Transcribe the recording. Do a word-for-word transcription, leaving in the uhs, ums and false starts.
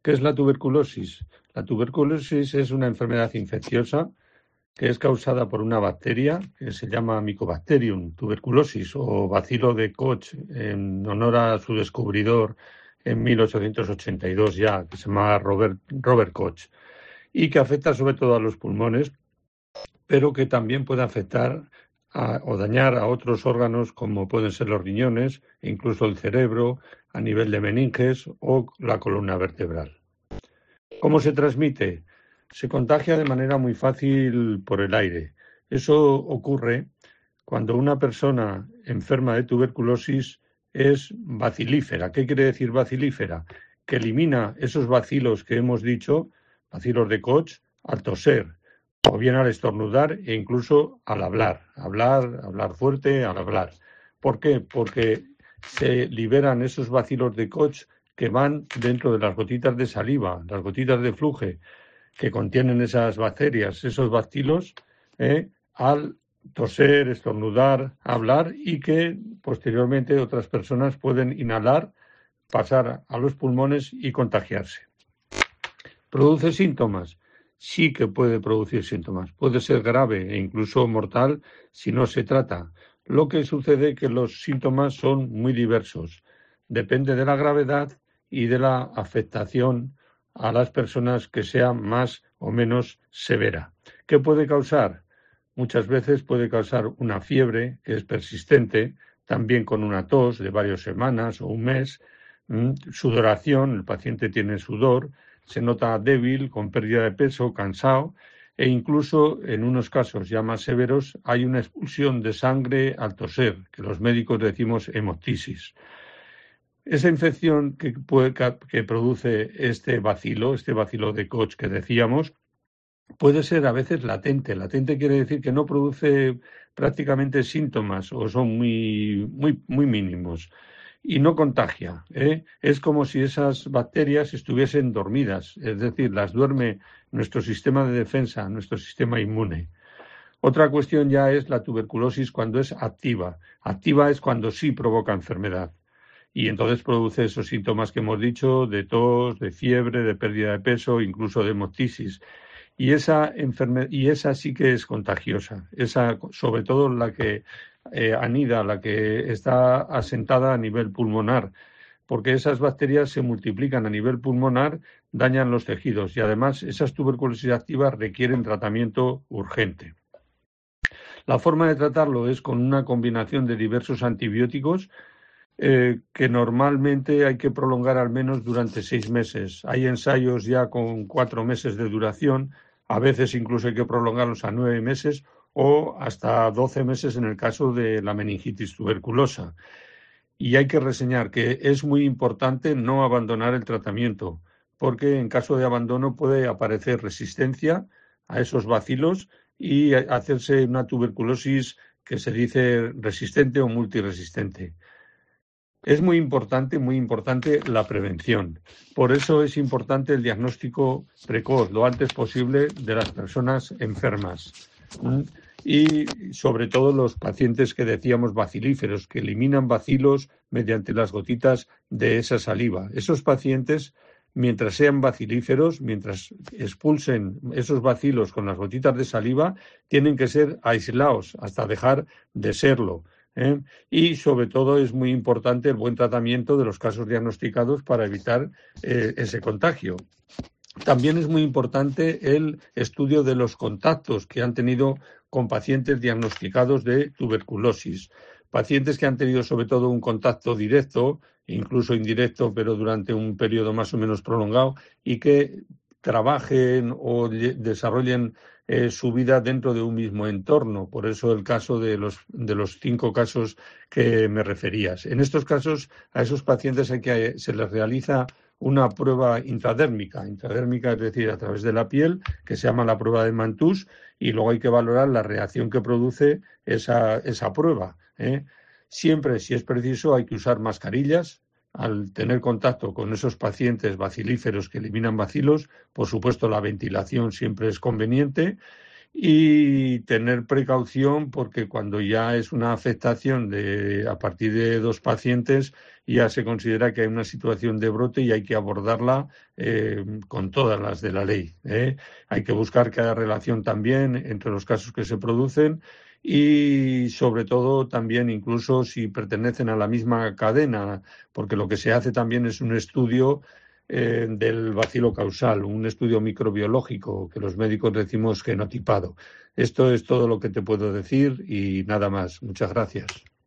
¿Qué es la tuberculosis? La tuberculosis es una enfermedad infecciosa que es causada por una bacteria que se llama Mycobacterium tuberculosis o bacilo de Koch, en honor a su descubridor en mil ochocientos ochenta y dos ya, que se llama Robert, Robert Koch, y que afecta sobre todo a los pulmones, pero que también puede afectar a, o dañar a otros órganos como pueden ser los riñones e incluso el cerebro a nivel de meninges o la columna vertebral. ¿Cómo se transmite? Se contagia de manera muy fácil por el aire. Eso ocurre cuando una persona enferma de tuberculosis es bacilífera. ¿Qué quiere decir bacilífera? Que elimina esos bacilos que hemos dicho, bacilos de Koch, al toser, o bien al estornudar e incluso al hablar. Hablar, hablar fuerte, al hablar. ¿Por qué? Porque se liberan esos bacilos de Koch que van dentro de las gotitas de saliva, las gotitas de fluge, que contienen esas bacterias, esos bacilos, eh, al toser, estornudar, hablar, y que posteriormente otras personas pueden inhalar, pasar a los pulmones y contagiarse. ¿Produce síntomas? Sí que puede producir síntomas. Puede ser grave e incluso mortal si no se trata. Lo que sucede es que los síntomas son muy diversos. Depende de la gravedad y de la afectación a las personas que sea más o menos severa. ¿Qué puede causar? Muchas veces puede causar una fiebre que es persistente, también con una tos de varias semanas o un mes, ¿m? Sudoración, el paciente tiene sudor, se nota débil, con pérdida de peso, cansado, e incluso en unos casos ya más severos hay una expulsión de sangre al toser, que los médicos decimos hemoptisis. Esa infección que, puede, que produce este bacilo, este bacilo de Koch que decíamos, puede ser a veces latente. Latente quiere decir que no produce prácticamente síntomas o son muy, muy, muy mínimos y no contagia, ¿eh? Es como si esas bacterias estuviesen dormidas, es decir, las duerme nuestro sistema de defensa, nuestro sistema inmune. Otra cuestión ya es la tuberculosis cuando es activa. Activa es cuando sí provoca enfermedad. Y entonces produce esos síntomas que hemos dicho, de tos, de fiebre, de pérdida de peso, incluso de hemoptisis. Y esa, enferme- y esa sí que es contagiosa, esa sobre todo la que eh, anida, la que está asentada a nivel pulmonar, porque esas bacterias se multiplican a nivel pulmonar, dañan los tejidos y además esas tuberculosis activas requieren tratamiento urgente. La forma de tratarlo es con una combinación de diversos antibióticos eh, que normalmente hay que prolongar al menos durante seis meses. Hay ensayos ya con cuatro meses de duración, a veces incluso hay que prolongarlos a nueve meses o hasta doce meses en el caso de la meningitis tuberculosa. Y hay que reseñar que es muy importante no abandonar el tratamiento, porque en caso de abandono puede aparecer resistencia a esos bacilos y hacerse una tuberculosis que se dice resistente o multiresistente. Es muy importante, muy importante la prevención. Por eso es importante el diagnóstico precoz, lo antes posible, de las personas enfermas. Y sobre todo los pacientes que decíamos bacilíferos, que eliminan bacilos mediante las gotitas de esa saliva. Esos pacientes, mientras sean bacilíferos, mientras expulsen esos bacilos con las gotitas de saliva, tienen que ser aislados hasta dejar de serlo. ¿Eh? Y sobre todo es muy importante el buen tratamiento de los casos diagnosticados para evitar eh, ese contagio. También es muy importante el estudio de los contactos que han tenido con pacientes diagnosticados de tuberculosis. Pacientes que han tenido sobre todo un contacto directo, incluso indirecto, pero durante un periodo más o menos prolongado, y que trabajen o desarrollen eh, su vida dentro de un mismo entorno. Por eso el caso de los, de los cinco casos que me referías. En estos casos, a esos pacientes hay que, se les realiza una prueba intradérmica, intradérmica es decir, a través de la piel, que se llama la prueba de Mantoux, y luego hay que valorar la reacción que produce esa, esa prueba, ¿eh? Siempre, si es preciso, hay que usar mascarillas. Al tener contacto con esos pacientes bacilíferos que eliminan bacilos, por supuesto la ventilación siempre es conveniente y tener precaución porque cuando ya es una afectación de a partir de dos pacientes ya se considera que hay una situación de brote y hay que abordarla eh, con todas las de la ley, ¿eh? Hay que buscar que haya relación también entre los casos que se producen y sobre todo también incluso si pertenecen a la misma cadena, porque lo que se hace también es un estudio eh, del bacilo causal, un estudio microbiológico que los médicos decimos genotipado. Esto es todo lo que te puedo decir y nada más. Muchas gracias.